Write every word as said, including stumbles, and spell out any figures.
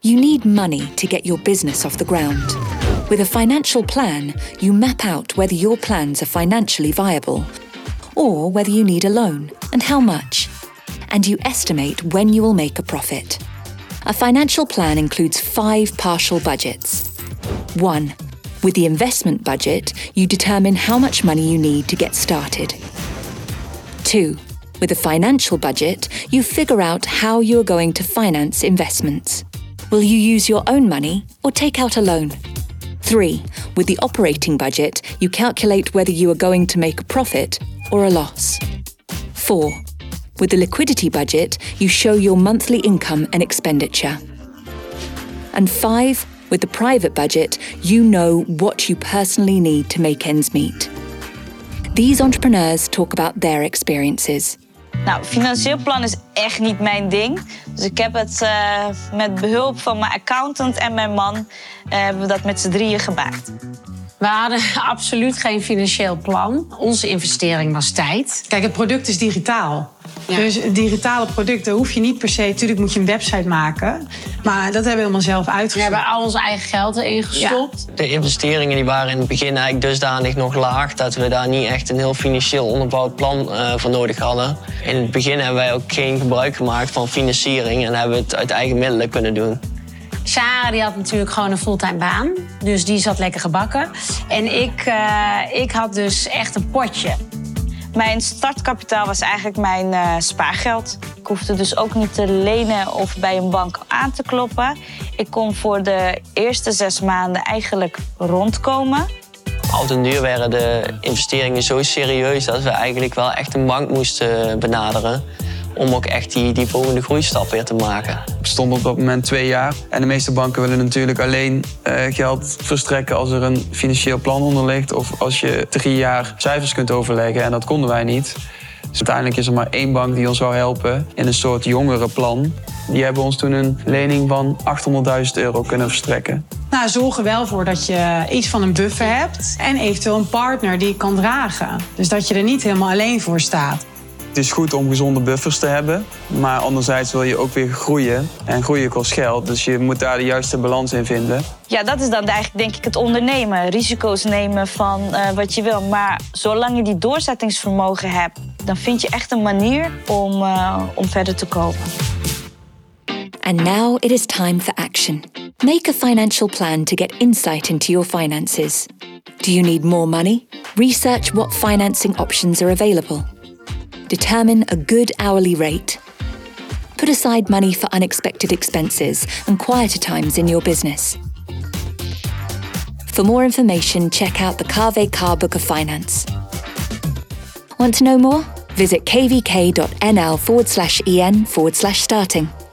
You need money to get your business off the ground. With a financial plan, you map out whether your plans are financially viable or whether you need a loan and how much. And you estimate when you will make a profit. A financial plan includes five partial budgets. One, with the investment budget, you determine how much money you need to get started. Two, with a financial budget, you figure out how you are going to finance investments. Will you use your own money or take out a loan? Three, with the operating budget, you calculate whether you are going to make a profit or a loss. Four, with the liquidity budget, you show your monthly income and expenditure. And five, with the private budget, you know what you personally need to make ends meet. These entrepreneurs talk about their experiences. Nou, financieel plan is echt niet mijn ding. Dus ik heb het uh, met behulp van mijn accountant en mijn man... Uh, hebben we dat met z'n drieën gemaakt. We hadden absoluut geen financieel plan. Onze investering was tijd. Kijk, het product is digitaal. Ja. Dus digitale producten hoef je niet per se... Natuurlijk moet je een website maken. Maar dat hebben we helemaal zelf We uitgezocht. hebben al ons eigen geld erin gestopt. Ja. De investeringen die waren in het begin eigenlijk dusdanig nog laag... dat we daar niet echt een heel financieel onderbouwd plan uh, voor nodig hadden. In het begin hebben wij ook geen gebruik gemaakt van financiering... en hebben we het uit eigen middelen kunnen doen. Sarah die had natuurlijk gewoon een fulltime baan. Dus die zat lekker gebakken. En ik, uh, ik had dus echt een potje. Mijn startkapitaal was eigenlijk mijn uh, spaargeld. Ik hoefde dus ook niet te lenen of bij een bank aan te kloppen. Ik kon voor de eerste zes maanden eigenlijk rondkomen. Op den duur werden de investeringen zo serieus... dat we eigenlijk wel echt een bank moesten benaderen... om ook echt die, die volgende groeistap weer te maken. Ik stond op dat moment twee jaar. En de meeste banken willen natuurlijk alleen uh, geld verstrekken... als er een financieel plan onder ligt... of als je drie jaar cijfers kunt overleggen. En dat konden wij niet. Dus uiteindelijk is er maar één bank die ons zou helpen... in een soort jongerenplan. Die hebben ons toen een lening van achthonderdduizend euro kunnen verstrekken. Nou, zorg er wel voor dat je iets van een buffer hebt... en eventueel een partner die je kan dragen. Dus dat je er niet helemaal alleen voor staat. Het is goed om gezonde buffers te hebben, maar anderzijds wil je ook weer groeien. En groeien kost geld, dus je moet daar de juiste balans in vinden. Ja, dat is dan eigenlijk denk ik het ondernemen. Risico's nemen van uh, wat je wil. Maar zolang je die doorzettingsvermogen hebt... dan vind je echt een manier om, uh, om verder te komen. And now it is time for action. Make a financial plan to get insight into your finances. Do you need more money? Research what financing options are available. Determine a good hourly rate. Put aside money for unexpected expenses and quieter times in your business. For more information, check out the Carve Car Book of Finance. Want to know more? Visit kvk.nl forward slash en forward slash starting.